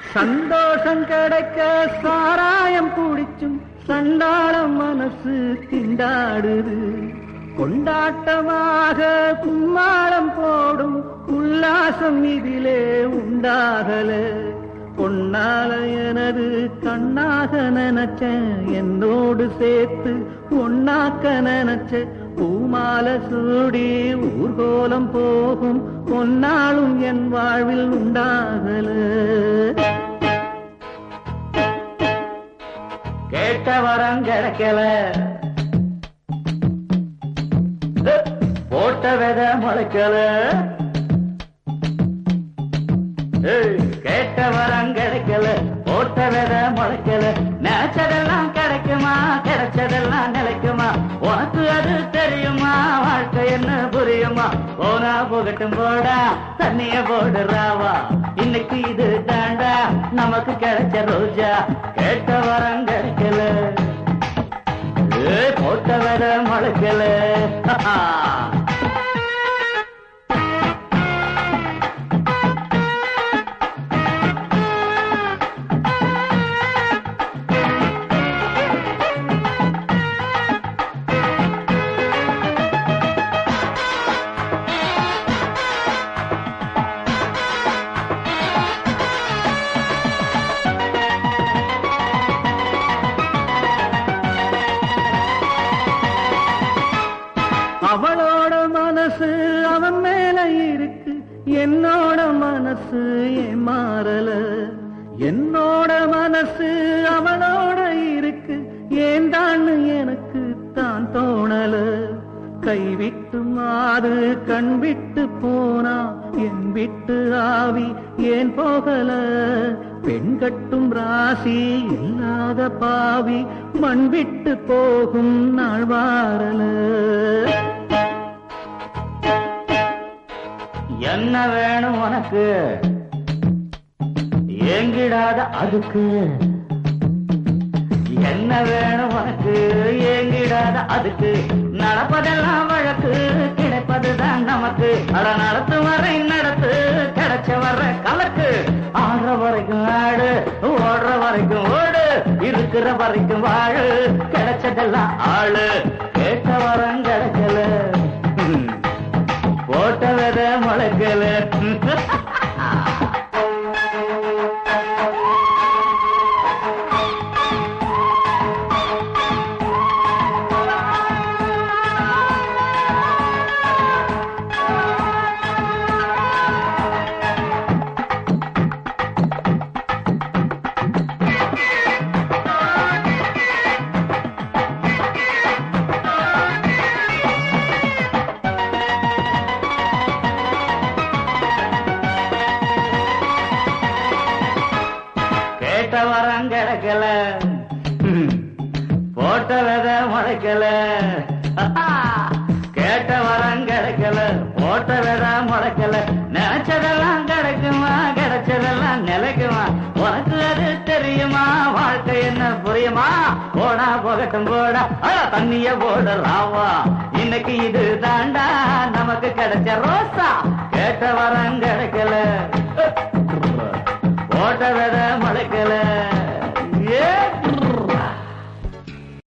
சந்தோஷம் கிடைக்க சாராயம் குடிச்சும் சண்டாளம் மனசு திண்டாடுது. கொண்டாட்டமாக கும்மாளம் போடும் உல்லாசம் இதிலே உண்டாகல. பொன்னால எனது கண்ணாக நினைச்ச என்னோடு சேர்த்து பொன்னாக்க நினைச்ச பூமால சூடி ஊர்கோலம் போகும் பொன்னாலும் என் வாழ்வில் உண்டாகல. கேட்ட வரம் கிடைக்கல, போட்ட வித முளைக்கல. கேட்ட வரம் கிடைக்கல, போட்ட வித முளைக்கல. நினைச்சதெல்லாம் கிடைக்குமா, கிடைச்சதெல்லாம் நிலைக்குமா? உனக்கு அது தெரியுமா? வாழ்க்கை என்ன புரியுமா? போனா போகட்டும் போடா, தண்ணிய போடுறாவா. இன்னைக்கு இது தாண்டா நமக்கு கிடைச்ச ரோஜா. கேட்ட வரம் கிடைக்கல, போட்ட வித முளைக்கல. அவளோட மனசு அவன் மேல இருக்கு, என்னோட மனசு ஏன் மாறல. என்னோட மனசு அவளோட இருக்கு, ஏன் தான் எனக்கு தான் தோணல. கைவிட்டு மாறு கண் விட்டு போனா என் விட்டு ஆவி ஏன் போகல. பெண் கட்டும் ராசி இல்லாத பாவி மண் விட்டு போகும் நாள் வாரல. என்ன வேணும் உனக்கு, ஏங்கிடாத அதுக்கு. என்ன வேணும் உனக்கு, ஏங்கிடாத அதுக்கு. நடப்பதெல்லாம் வழக்கு, கிடைப்பதுதான் நமக்கு. அட நடத்து வரை நடத்து, கிடைச்ச வர கலக்கு. ஆடுற வரைக்கும் ஆடு, ஓடுற வரைக்கும் ஓடு, இருக்கிற வரைக்கும் வாழு. கிடைச்சதெல்லாம் ஆளு. கேட்ட வரம் கிடைக்கல, போட்ட வித முளைக்கல. கேட்ட வரம் கிடைக்கல, போட்ட வித முளைக்கல. கேட்ட வரம் கிடைக்கல, போட்ட வித முளைக்கல. நினைச்சதெல்லாம் கிடைக்குமா, கிடைச்சதெல்லாம் நிலைக்குமா? உனக்கு அது தெரியுமா? வாழ்க்கை என்ன புரியுமா? போனா போகட்டும் போடா, தண்ணிய போடுறாவா. இன்னைக்கு இது தாண்டா நமக்கு கிடைச்ச ரோசா. கேட்ட வரம் கிடைக்கல, போட்ட வித முளைக்கல.